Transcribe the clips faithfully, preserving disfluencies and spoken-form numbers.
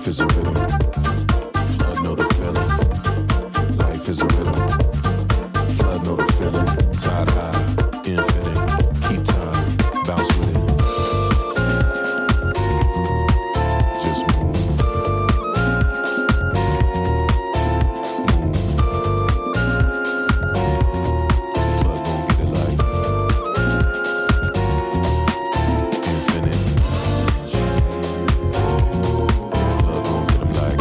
Flood gon' get 'em like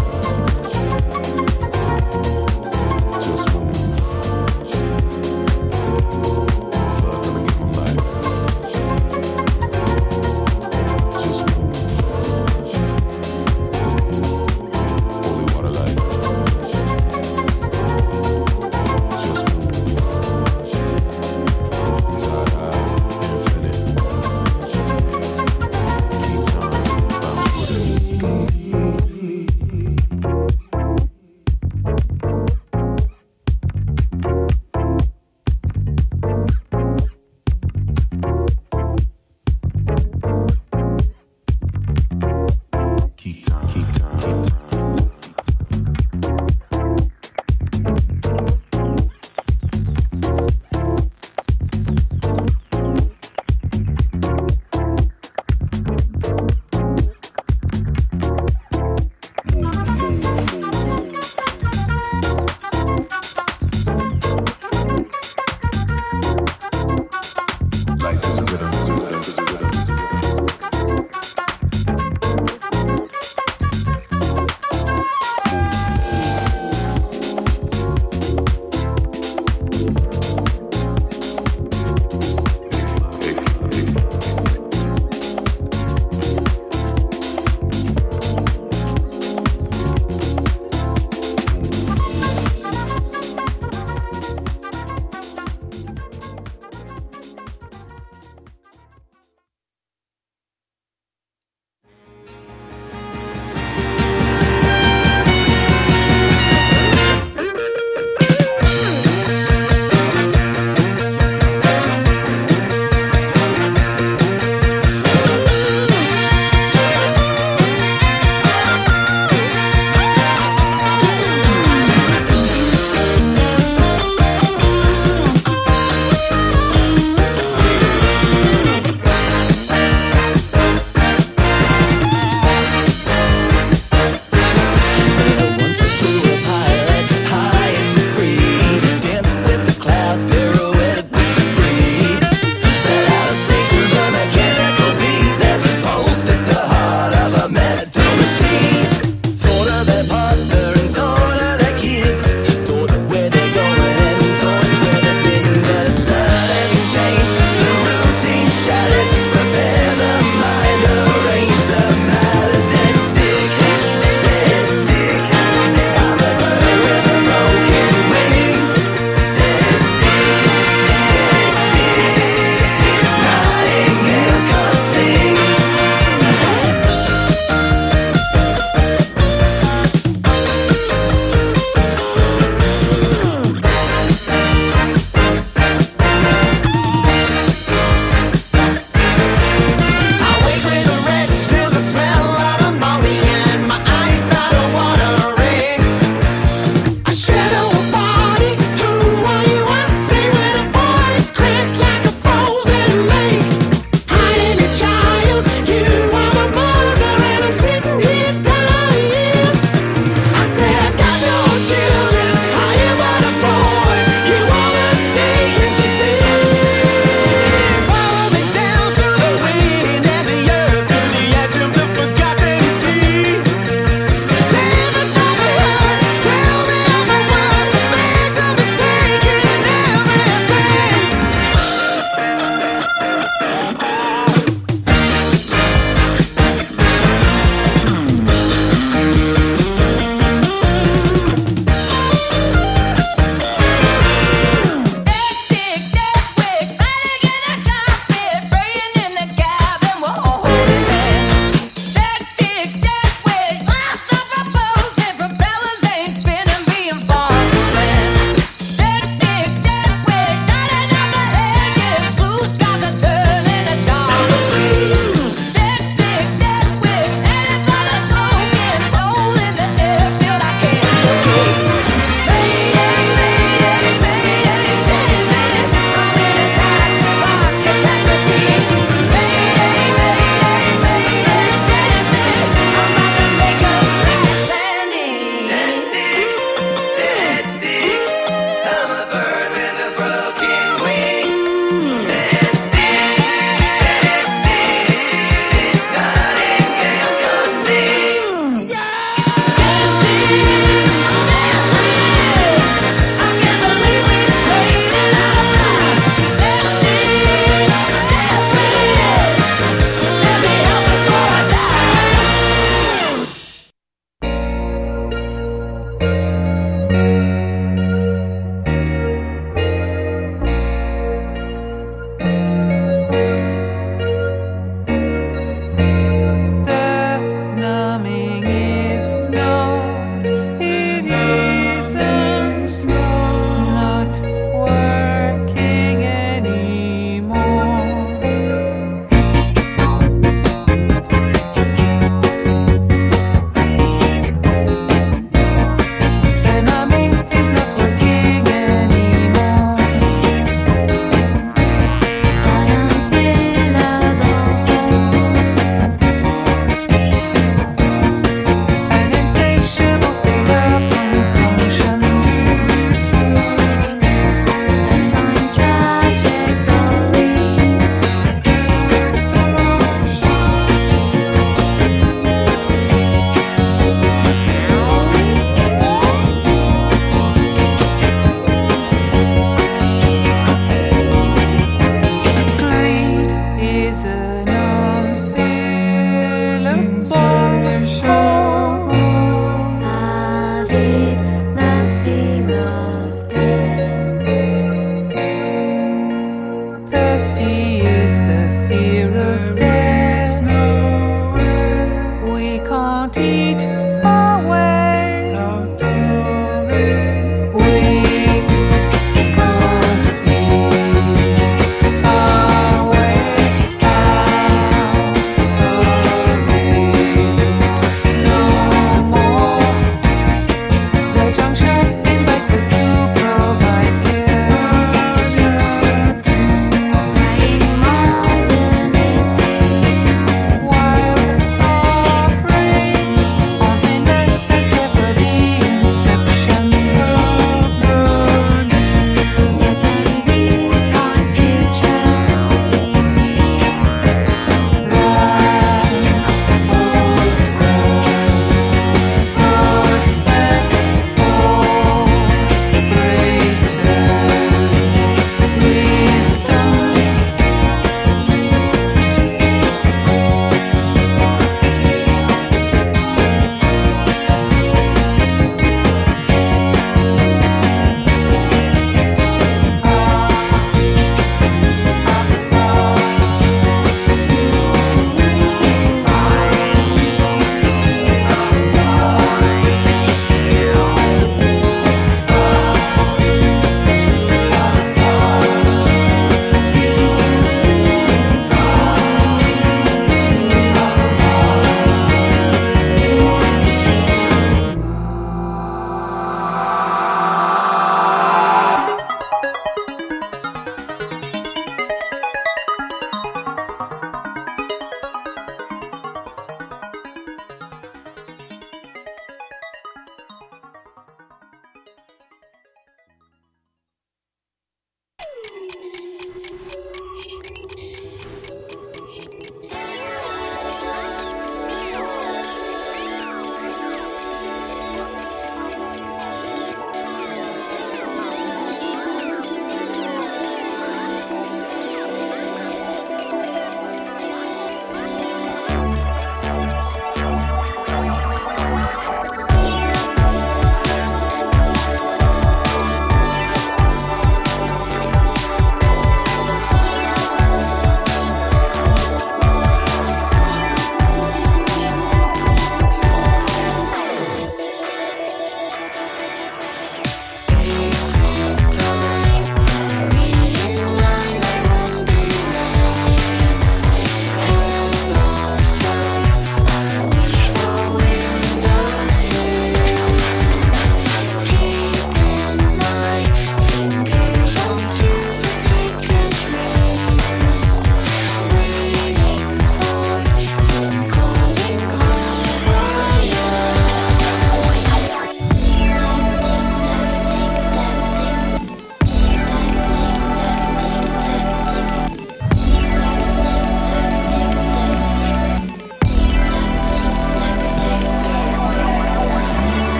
can't eat our way out of it. We can't eat our way out of it no more. The juncture invites us to provide care. While our frame on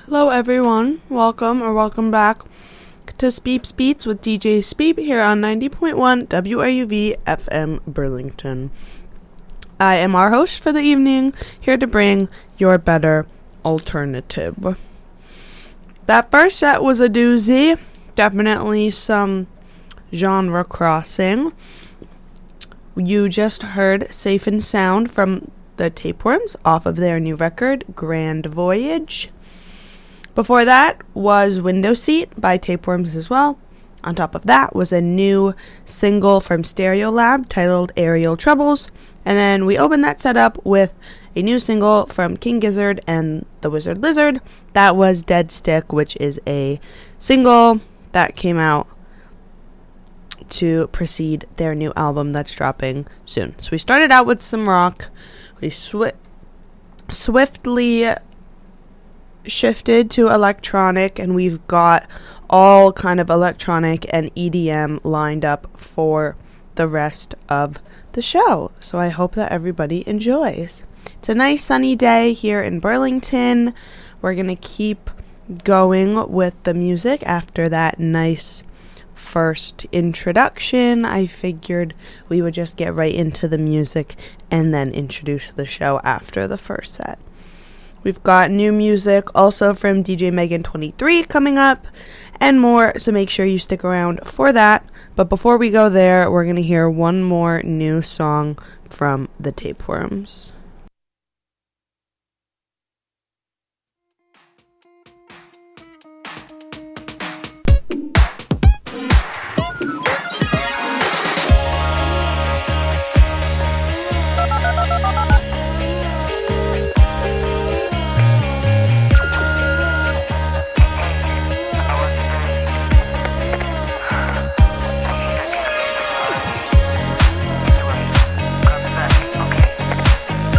Hello everyone, welcome or welcome back to Speeps Beats with D J Speep here on ninety point one W R U V F M Burlington. I am our host for the evening, here to bring your better alternative. That first set was a doozy, definitely some genre crossing. You just heard Safe and Sound from the Tapeworms off of their new record, Grand Voyage. Before that was Window Seat by Tapeworms as well. On top of that was a new single from Stereolab titled Aerial Troubles. And then we opened that set up with a new single from King Gizzard and the Wizard Lizard. That was Dead Stick, which is a single that came out to precede their new album that's dropping soon. So we started out with some rock. We swi- swiftly shifted to electronic, and we've got all kind of electronic and E D M lined up for the rest of the show. So I hope that everybody enjoys. It's a nice sunny day here in Burlington. We're gonna keep going with the music after that nice first introduction. I figured we would just get right into the music and then introduce the show after the first set. We've got new music also from D J Megan twenty-three coming up and more, so make sure you stick around for that. But before we go there, we're going to hear one more new song from the Tapeworms. Okay.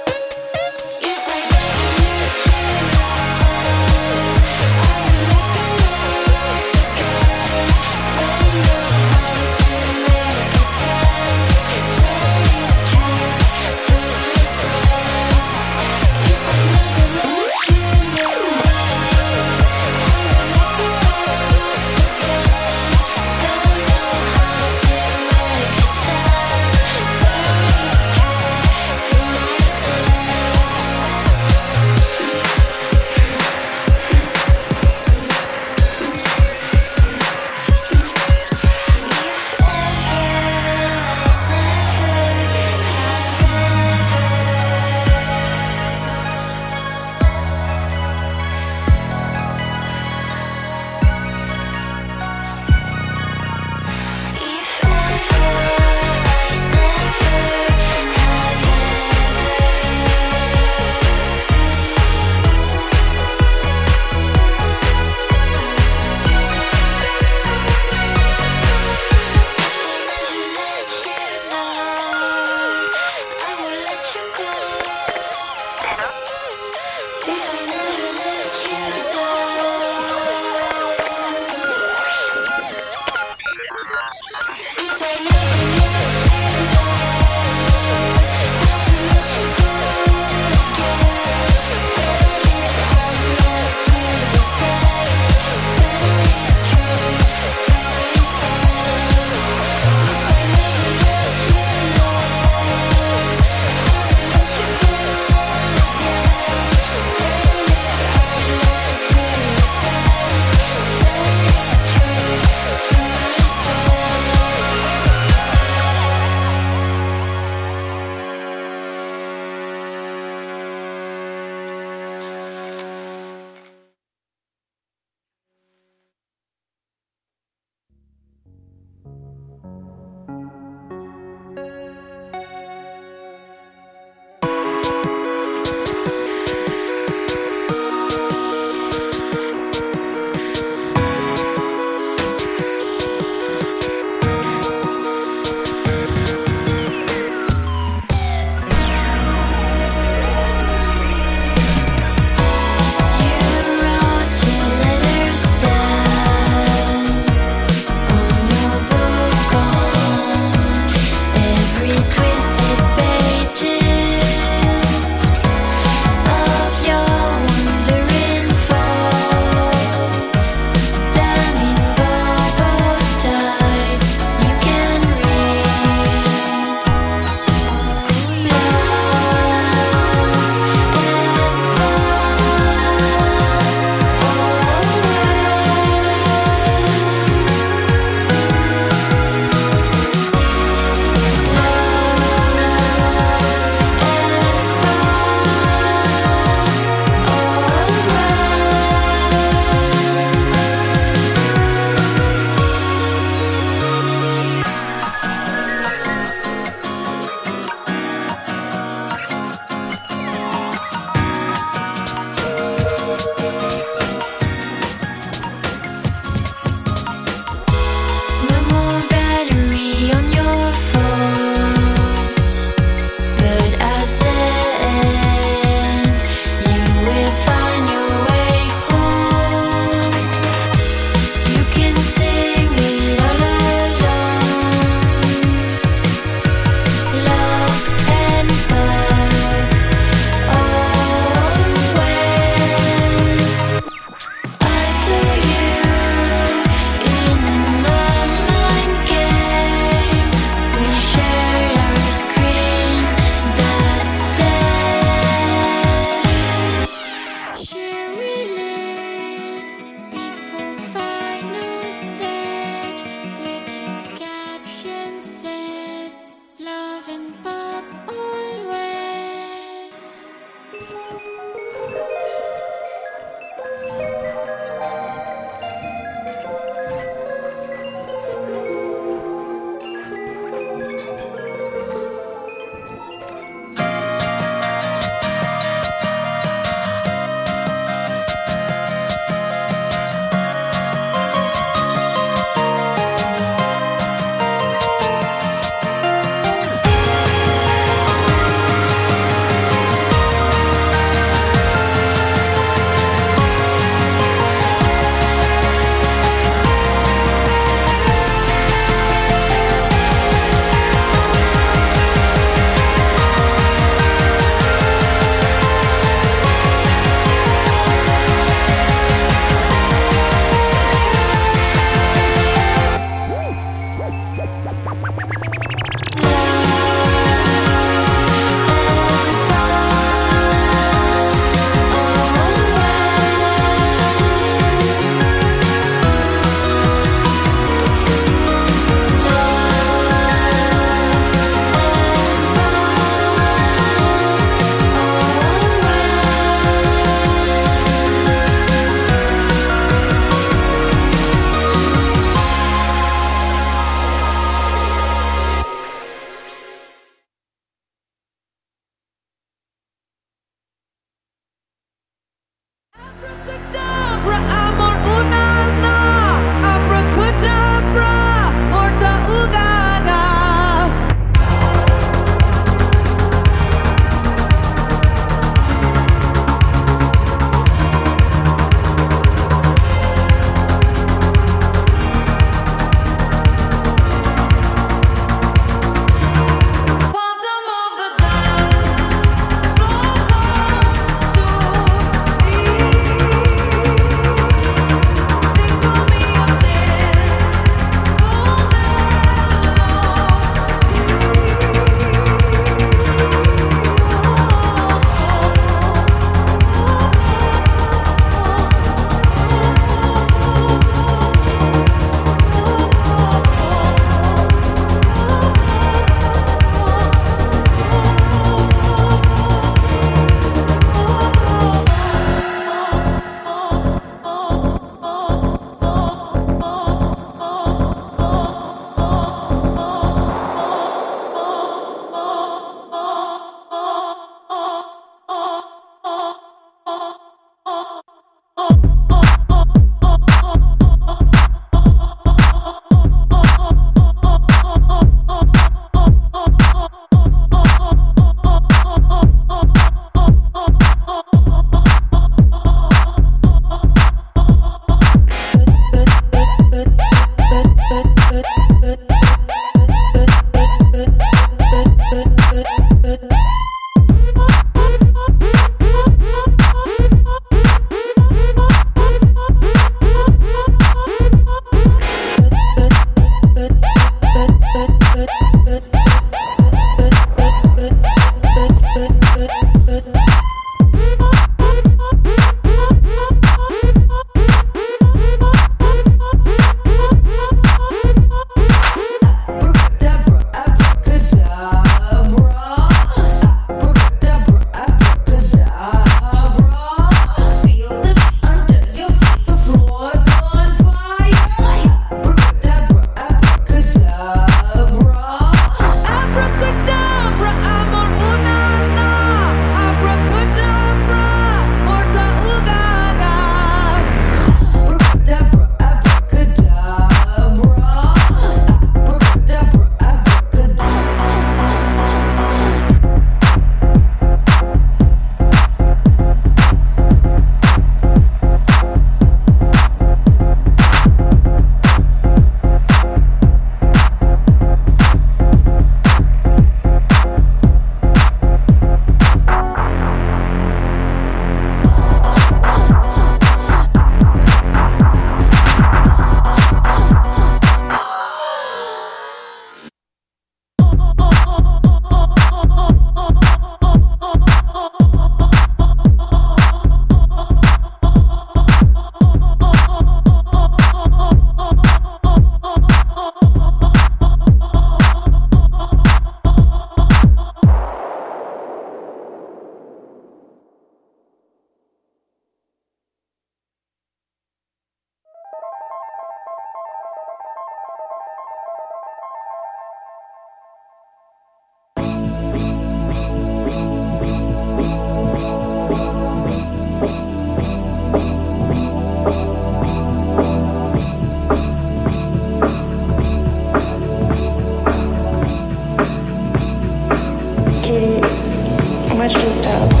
the stars.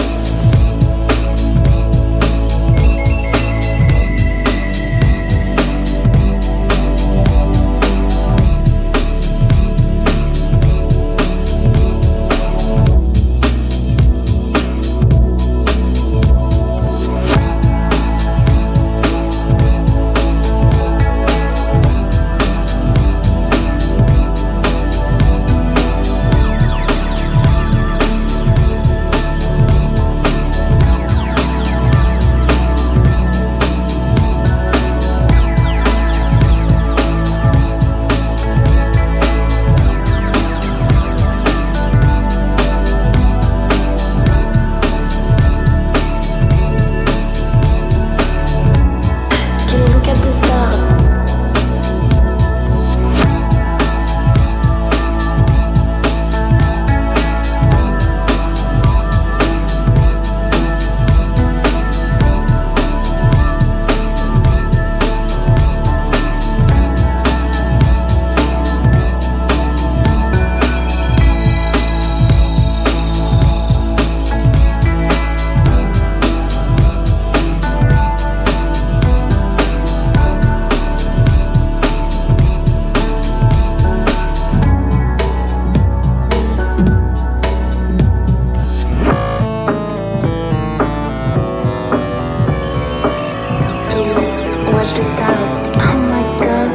Watch the stars. Oh my god.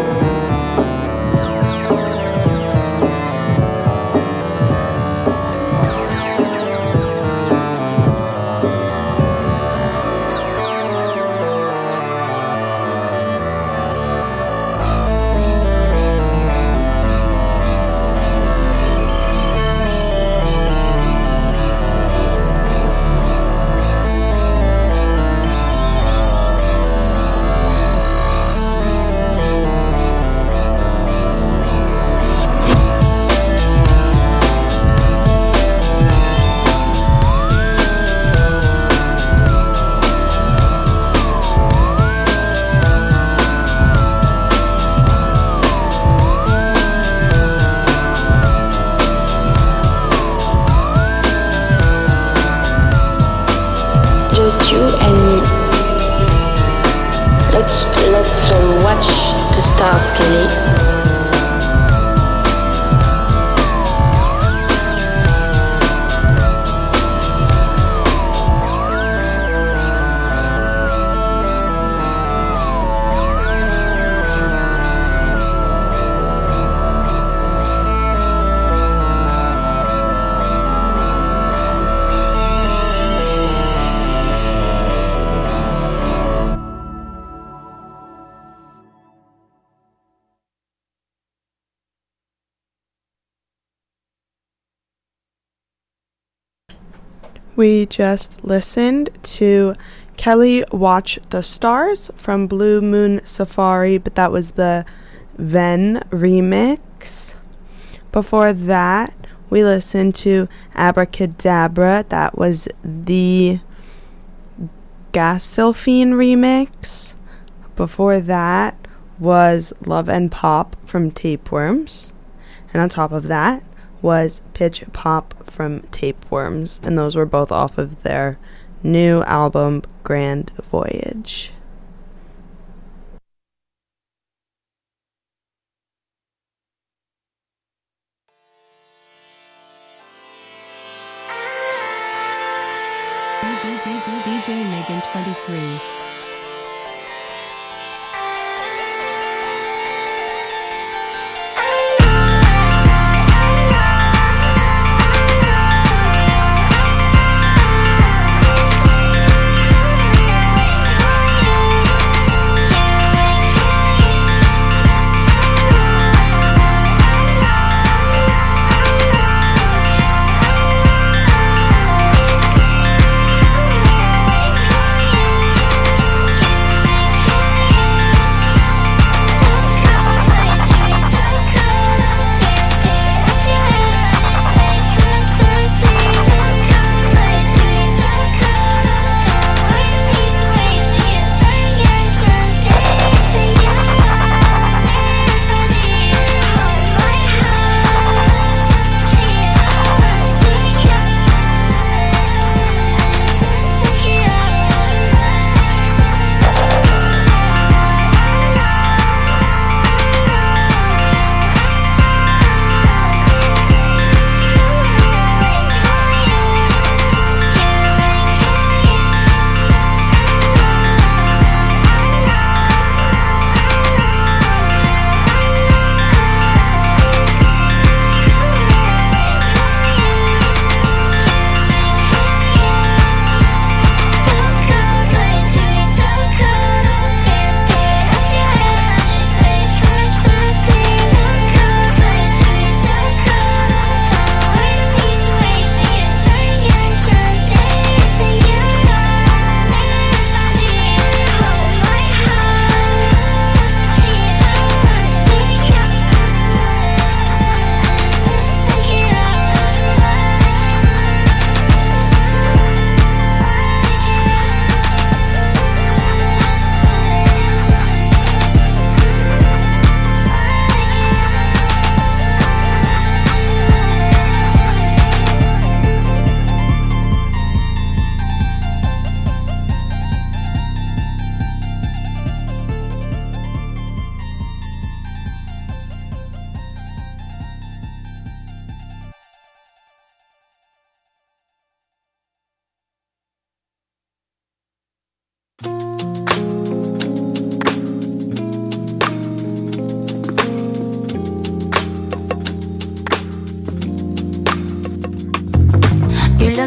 Just you and me. Let's let's uh, watch the stars, Kelly. We just listened to Kelly Watch the Stars from Blue Moon Safari, but that was the Ven remix. Before that, we listened to Abracadabra. That was the Gasilphine remix. Before that was Love and Pop from Tapeworms. And on top of that was Pitch Pop from Tapeworms, and those were both off of their new album Grand Voyage. D J Megan twenty-three. We'll be right back.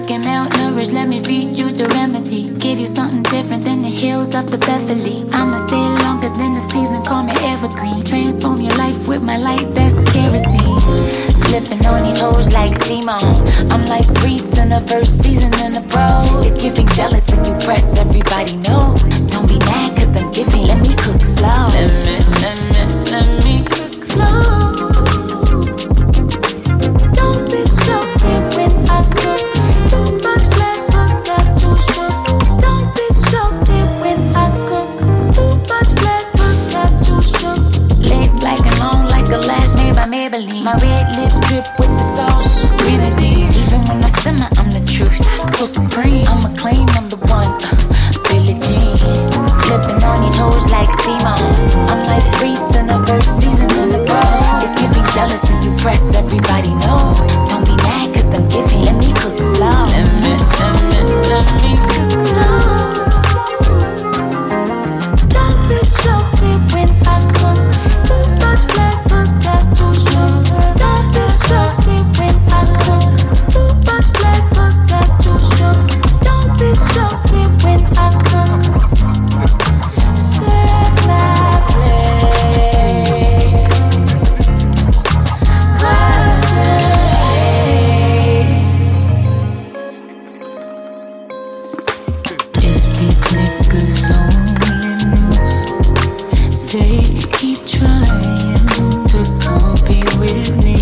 looking malnourished, let me feed you the remedy. Give you something different than the hills of the Beverly. I'ma stay longer than the season, call me evergreen. Transform your life with my light, that's kerosene. Flipping on these hoes like Simone. I'm like Reese in the first season in the pro. It's giving jealous and you press, everybody know. Don't be mad cause I'm giving, let me cook slow. Let me, let me, let me cook slow. Don't be salty when I cook. Too much flavor, got you shook. Don't be salty when I cook. Too much flavor, got you shook. Legs black and long like a lash made by Maybelline. My red lip drip with the sauce, grenadine. Even when I simmer, I'm the truth. So supreme, I'ma claim I'm the one. Uh, Billie Jean. Flipping on these hoes like Simone. I'm like Reese in the first season in the pro. It's giving jealous and you press, everybody know. Don't be mad cause I'm giving, let me cook slow. Let me, let me, let me cook slow. Don't be salty when I cook. Too much flavor, got you shook. Don't be salty when I cook. Too much flavor, got you shook. Don't be salty when I cook. Serve my plate. Watch the if these niggas only knew, they keep trying to compete with me.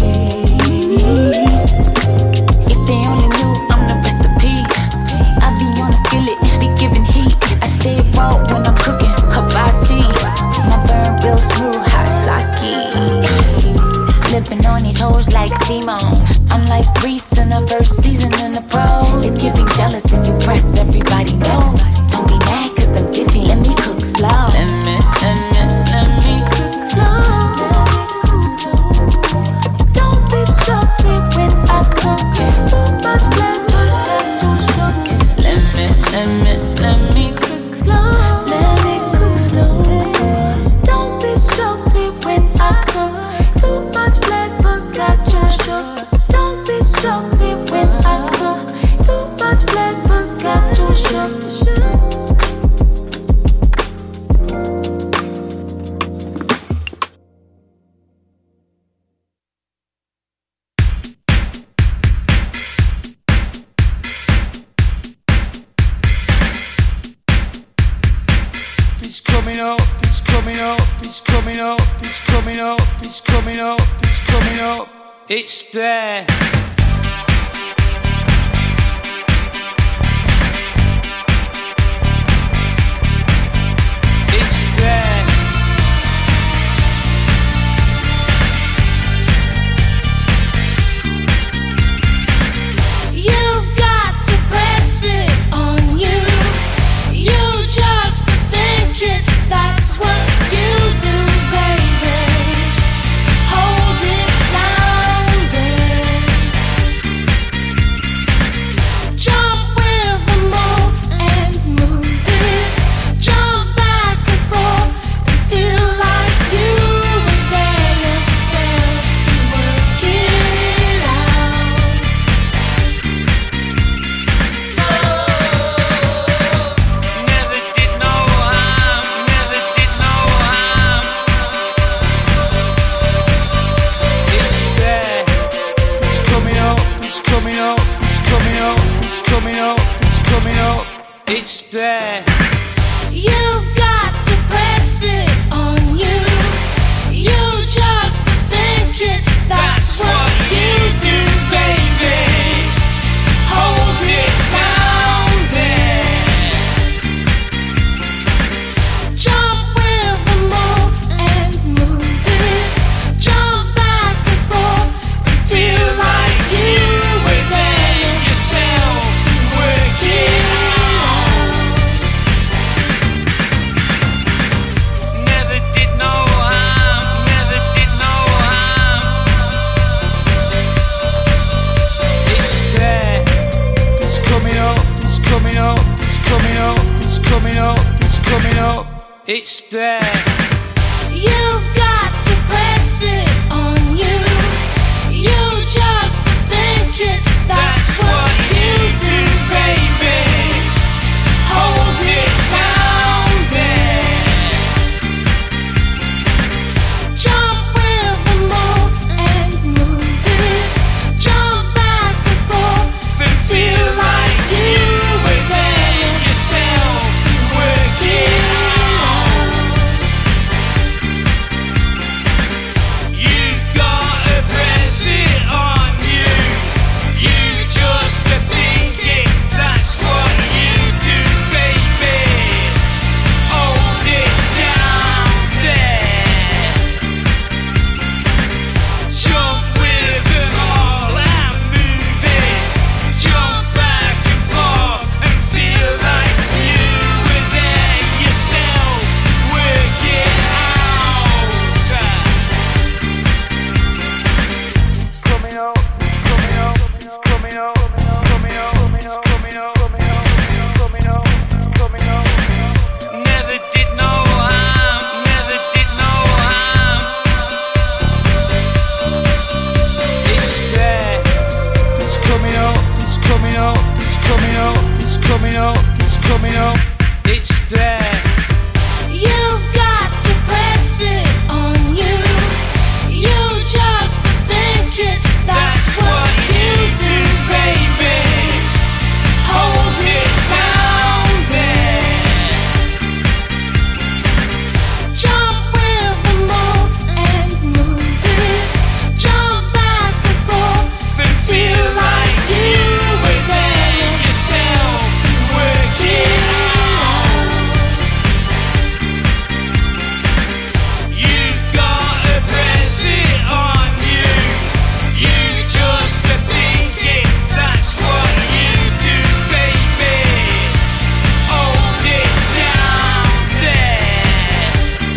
If they only knew I'm the recipe, I be on a skillet, be giving heat. I stay raw when I'm cooking hibachi. My burn real smooth, hot sake. Flipping on these hoes like Simone. I'm like Reese in the first season in the pro. It's giving jealous and you press, everybody know. Don't be mad cause I'm giving, let me cook slow. Let me, let me, let me cook slow. Don't be salty when I cook. Too much flavor, got you shook. Let me, let me, let me cook slow. Let me cook slow. Don't be salty when I cook. Too much flavor, got you shook. Don't be salty when I cook. Too much flavor, got you shook. It's coming up, it's coming up, it's coming up, it's coming up, it's coming up, it's coming up. It's there. It's there. You've got to press it on you. You just think it, that's what you do, baby. Hold it down there. Jump with the move and move it. Jump back and forth and feel like you were there yourself. Work it out. Never did no harm, never did no harm. It's there. It's coming up, it's coming up, it's coming up, it's coming up, it's coming up. It's there. You've got to press it on you. You just think it, that's what you do, baby. Hold it down there. Jump with the move and move it. Jump back and forth and feel like you were there yourself. Work it out. Never did no harm, never did no harm. It's there. It's coming up, it's coming up, it's coming up, it's coming up, it's coming up. It's there. You've got to press it on you. You just think it, that's what you do, coming up, it's there. You've got to press it on you. You just think it, that's what you do, baby. Hold it down there. Jump with the move and move it. Jump back and forth and feel like you were there yourself. Work it out. You gotta press it on you. You just think it, that's what you do, baby. Hold it down there.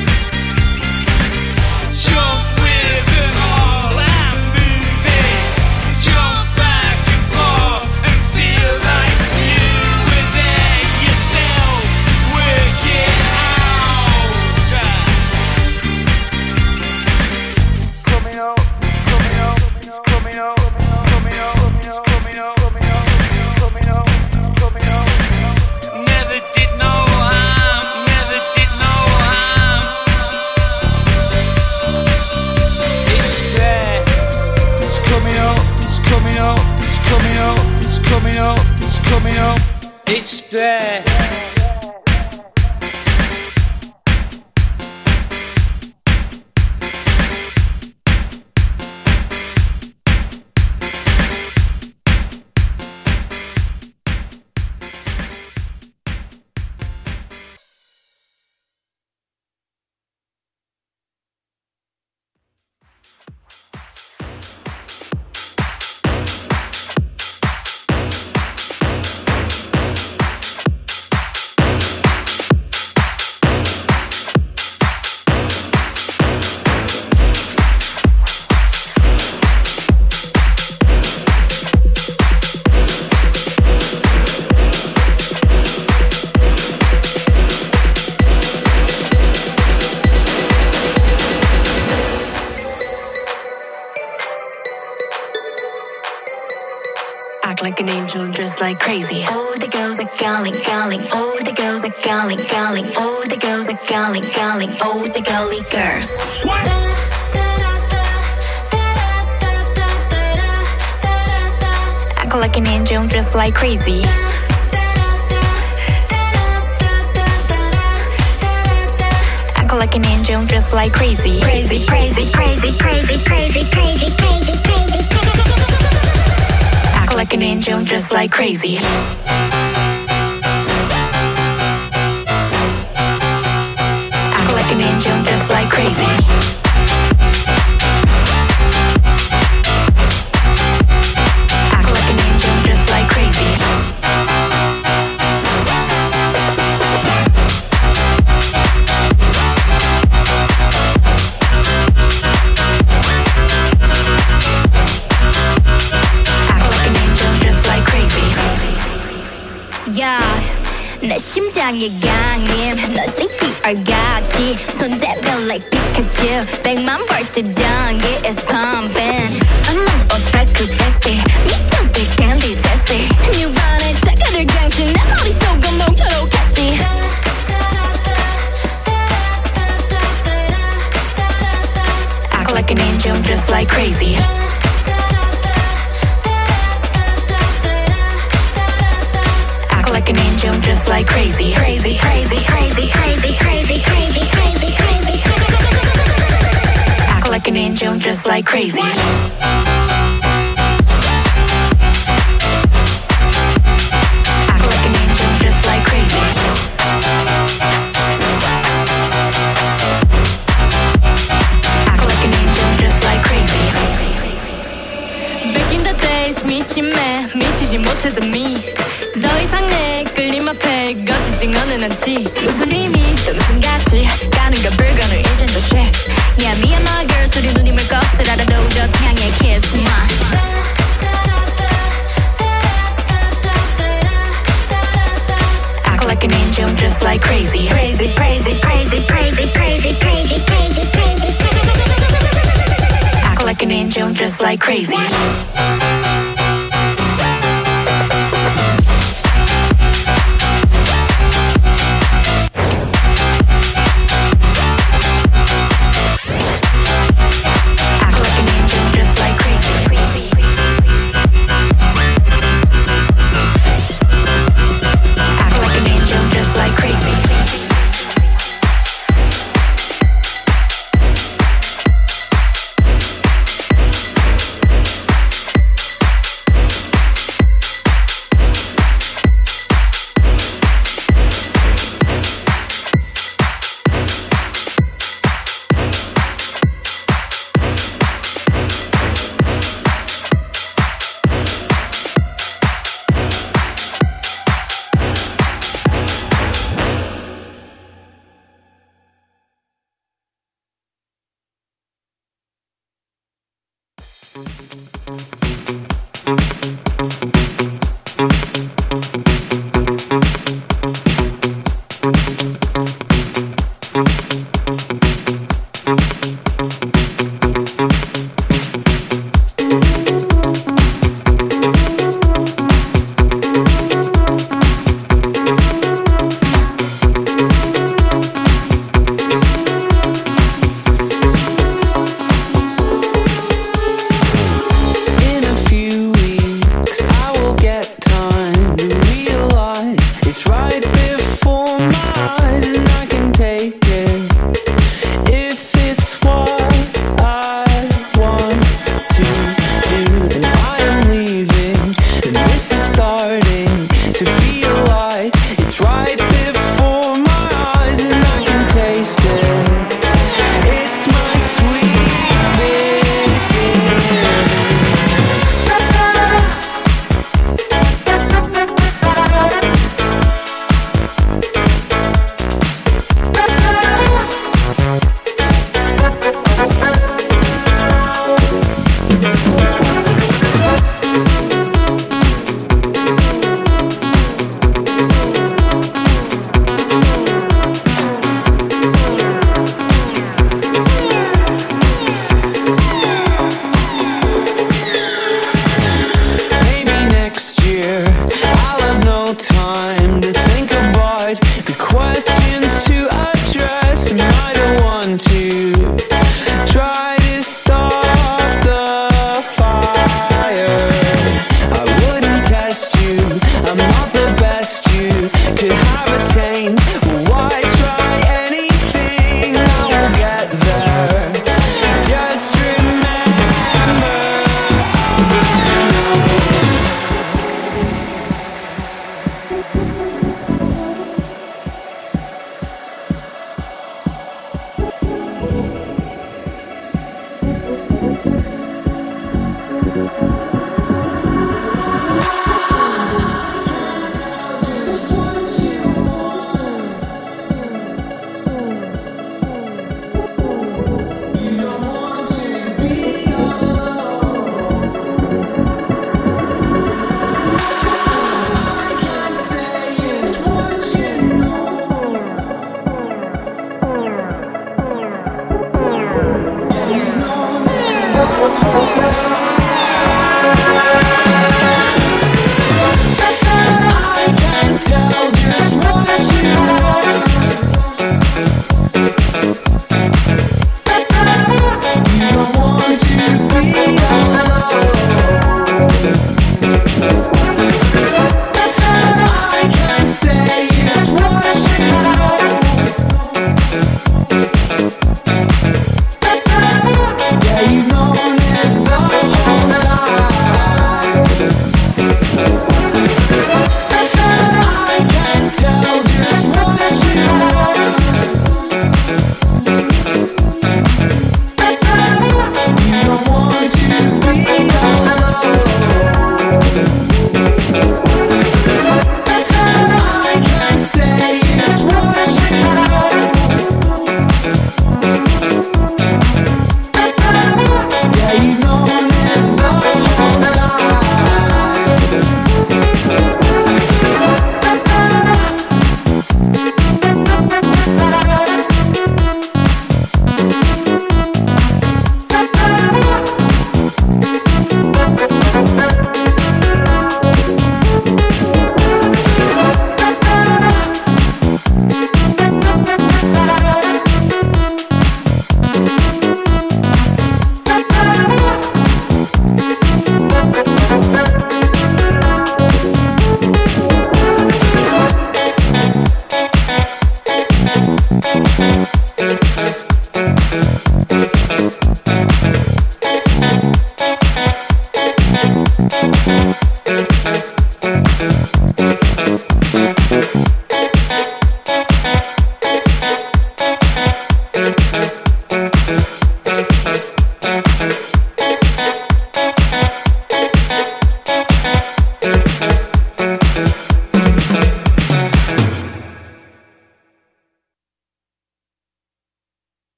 Jump with them all and move it. Jump back and forth and feel like you were there yourself. Work it out. Coming up, coming up, coming up, coming up, coming up, coming up, coming up, coming up. Never did no harm, never did no harm. It's there, it's coming up, it's coming up, it's coming up, it's coming up, it's coming up. It's there. Act like an angel, dressed like crazy. Oh, the girls are calling, calling. Oh, the girls are calling, calling. Oh, the girls are calling, calling. Oh, the girly girls. Act like an angel, dressed like crazy. Act like an angel, dressed like crazy. Crazy, crazy, crazy, crazy, crazy, crazy, crazy, crazy. Act like an angel, dressed like crazy. Act like an angel, dressed like crazy. Act like an angel, dressed like crazy. 내 심장의 강림 넌 씨피알같이 손대면 like Pikachu 백만 볼트 전기 is pumping I'm on a track to baby 미쳐 big candy sassy 뉴런의 자가를 강신 내 머릿속은 몽타로 같지 Act like an angel just like crazy Like an angel, just like crazy, crazy, crazy, crazy, crazy, crazy, crazy, crazy, crazy. Act like an angel, just like crazy. Act like an angel, just like crazy. Act like an angel, just like crazy. Back in the days, 미치매, 미치지 못했던 me. 더 이상 내 끌림 앞에 거치지는 않지 무슨 의미 또 무슨 가치 가는가 불가능 이젠 더 shit Yeah me and my girl 소리 누님을 것을 알아도 저 태양의 kiss my Act like an angel just like crazy Crazy crazy crazy crazy crazy crazy crazy crazy Act like an angel just like crazy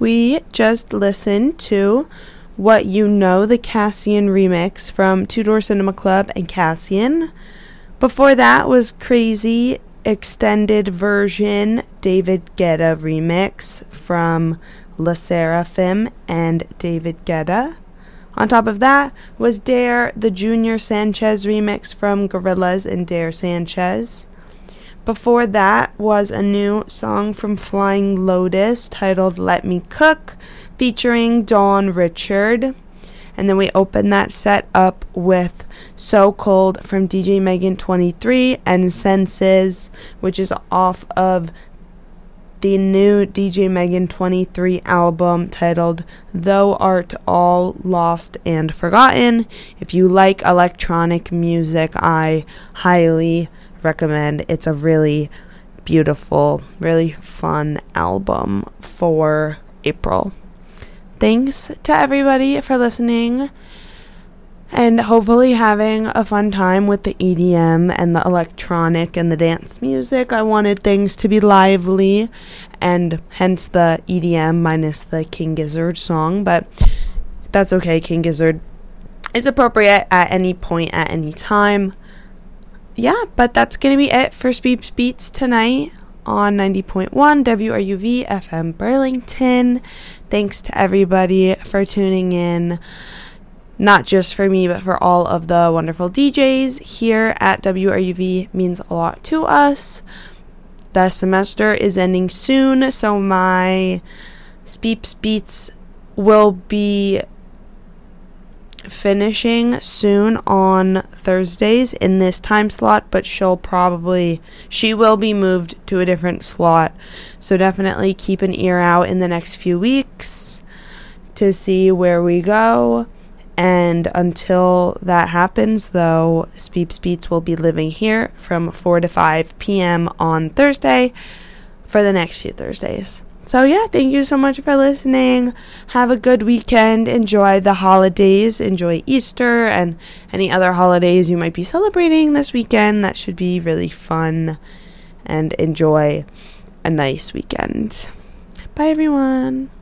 we just listened to What You Know, the Cassian remix from Two Door Cinema Club and Cassian. Before that was Crazy extended version David Guetta remix from La Seraphim and David Guetta. On top of that was Dare, the Junior Sanchez remix from Gorillaz and Dare Sanchez. Before that was a new song from Flying Lotus titled Let Me Cook, featuring Dawn Richard. And then we opened that set up with So Cold from D J Megan twenty-three and Senses, which is off of the new D J Megan twenty-three album titled Thou Art All Lost and Forgotten. If you like electronic music, I highly recommend. It's a really beautiful, really fun album for April. Thanks to everybody for listening and hopefully having a fun time with the E D M and the electronic and the dance music. I wanted things to be lively, and hence the E D M minus the King Gizzard song, but that's okay. King Gizzard is appropriate at any point, at any time. Yeah, but that's going to be it for Speeps Beats tonight on ninety point one W R U V F M Burlington. Thanks to everybody for tuning in, not just for me, but for all of the wonderful D Js here at W R U V. Means a lot to us. The semester is ending soon, so my Speeps Beats will be finishing soon on Thursdays in this time slot, but she'll probably she will be moved to a different slot, so definitely keep an ear out in the next few weeks to see where we go. And until that happens, though, Speeps Beats will be living here from four to five p.m. on Thursday for the next few Thursdays. So yeah, thank you so much for listening. Have a good weekend. Enjoy the holidays. Enjoy Easter and any other holidays you might be celebrating this weekend. That should be really fun. And enjoy a nice weekend. Bye, everyone.